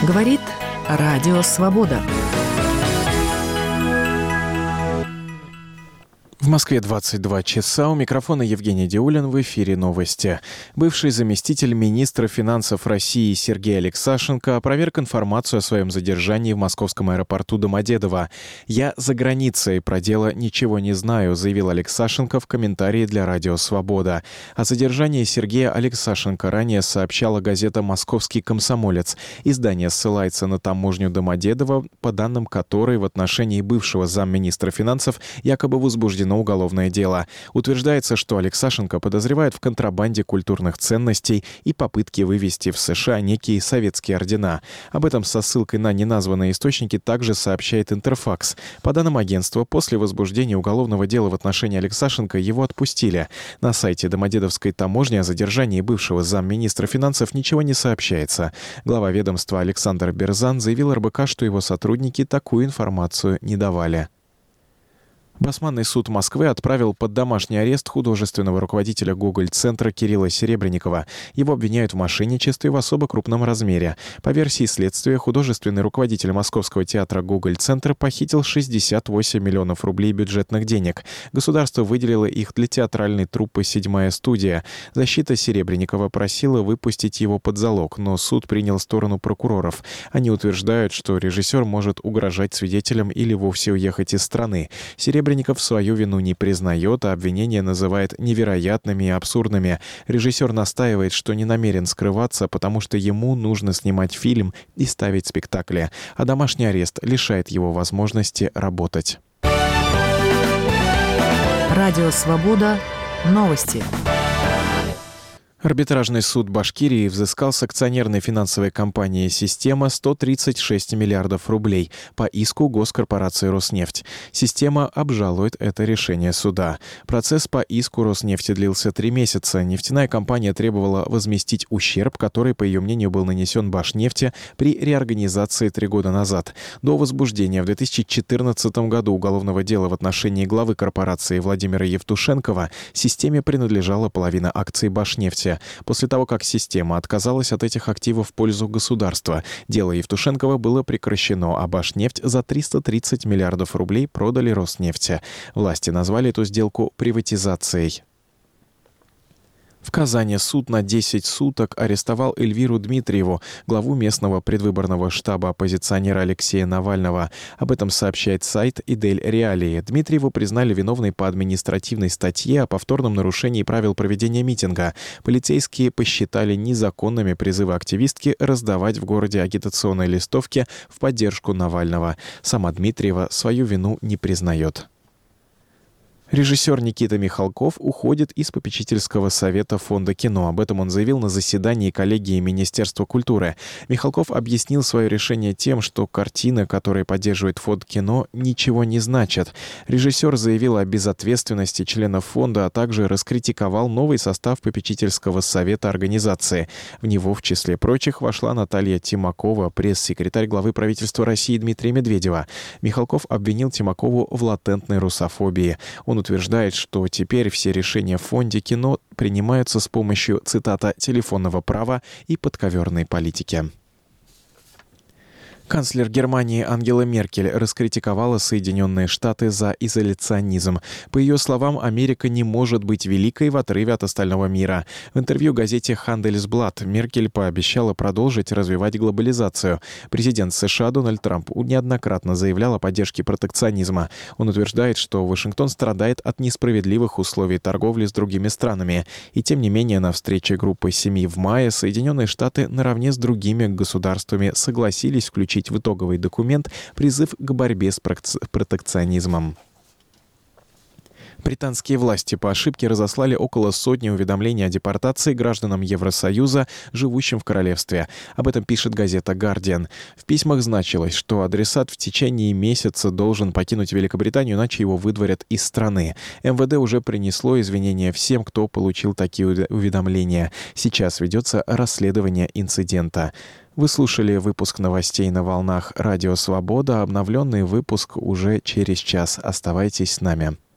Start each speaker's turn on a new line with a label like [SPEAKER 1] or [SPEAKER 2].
[SPEAKER 1] Говорит Радио Свобода.
[SPEAKER 2] В Москве 22 часа. У микрофона Евгений Диулин. В эфире новости. Бывший заместитель министра финансов России Сергей Алексашенко опроверг информацию о своем задержании в московском аэропорту Домодедово. «Я за границей, про дело ничего не знаю», заявил Алексашенко в комментарии для Радио Свобода. О задержании Сергея Алексашенко ранее сообщала газета «Московский комсомолец». Издание ссылается на таможню Домодедово, по данным которой в отношении бывшего замминистра финансов якобы возбуждено уголовное дело. Утверждается, что Алексашенко подозревают в контрабанде культурных ценностей и попытке вывести в США некие советские ордена. Об этом со ссылкой на неназванные источники также сообщает Интерфакс. По данным агентства, после возбуждения уголовного дела в отношении Алексашенко его отпустили. На сайте Домодедовской таможни о задержании бывшего замминистра финансов ничего не сообщается. Глава ведомства Александр Берзан заявил РБК, что его сотрудники такую информацию не давали. Басманный суд Москвы отправил под домашний арест художественного руководителя Гоголь-центра Кирилла Серебренникова. Его обвиняют в мошенничестве в особо крупном размере. По версии следствия, художественный руководитель Московского театра Гоголь-центр похитил 68 миллионов рублей бюджетных денег. Государство выделило их для театральной труппы «Седьмая студия». Защита Серебренникова просила выпустить его под залог, но суд принял сторону прокуроров. Они утверждают, что режиссер может угрожать свидетелям или вовсе уехать из страны. Серебренников свою вину не признает, а обвинения называет невероятными и абсурдными. Режиссер настаивает, что не намерен скрываться, потому что ему нужно снимать фильм и ставить спектакли, а домашний арест лишает его возможности работать.
[SPEAKER 1] Радио Свобода. Новости.
[SPEAKER 2] Арбитражный суд Башкирии взыскал с акционерной финансовой компании «Система» 136 миллиардов рублей по иску госкорпорации «Роснефть». «Система» обжалует это решение суда. Процесс по иску «Роснефти» длился 3 месяца. Нефтяная компания требовала возместить ущерб, который, по ее мнению, был нанесен «Башнефти» при реорганизации 3 года назад. До возбуждения в 2014 году уголовного дела в отношении главы корпорации Владимира Евтушенкова «Системе» принадлежала половина акций «Башнефти». После того, как «Система» отказалась от этих активов в пользу государства, дело Евтушенкова было прекращено, а «Башнефть» за 330 миллиардов рублей продали «Роснефти». Власти назвали эту сделку приватизацией. В Казани суд на 10 суток арестовал Эльвиру Дмитриеву, главу местного предвыборного штаба оппозиционера Алексея Навального. Об этом сообщает сайт «Идель Реалии». Дмитриеву признали виновной по административной статье о повторном нарушении правил проведения митинга. Полицейские посчитали незаконными призывы активистки раздавать в городе агитационные листовки в поддержку Навального. Сама Дмитриева свою вину не признает. Режиссер Никита Михалков уходит из попечительского совета Фонда кино. Об этом он заявил на заседании коллегии Министерства культуры. Михалков объяснил свое решение тем, что картины, которые поддерживает Фонд кино, ничего не значат. Режиссер заявил о безответственности членов фонда, а также раскритиковал новый состав попечительского совета организации. В него, в числе прочих, вошла Наталья Тимакова, пресс-секретарь главы правительства России Дмитрия Медведева. Михалков обвинил Тимакову в латентной русофобии. Он утверждает, что теперь все решения в Фонде кино принимаются с помощью, цитата, «телефонного права и подковерной политики». Канцлер Германии Ангела Меркель раскритиковала Соединенные Штаты за изоляционизм. По ее словам, Америка не может быть великой в отрыве от остального мира. В интервью газете «Handelsblatt» Меркель пообещала продолжить развивать глобализацию. Президент США Дональд Трамп неоднократно заявлял о поддержке протекционизма. Он утверждает, что Вашингтон страдает от несправедливых условий торговли с другими странами. И тем не менее, на встрече группы 7 в мае Соединенные Штаты наравне с другими государствами согласились включить в итоговый документ призыв к борьбе с протекционизмом. Британские власти по ошибке разослали около сотни уведомлений о депортации гражданам Евросоюза, живущим в королевстве. Об этом пишет газета «Гардиан». В письмах значилось, что адресат в течение месяца должен покинуть Великобританию, иначе его выдворят из страны. МВД уже принесло извинения всем, кто получил такие уведомления. Сейчас ведется расследование инцидента. Вы слушали выпуск новостей на волнах Радио Свобода. Обновленный выпуск уже через час. Оставайтесь с нами.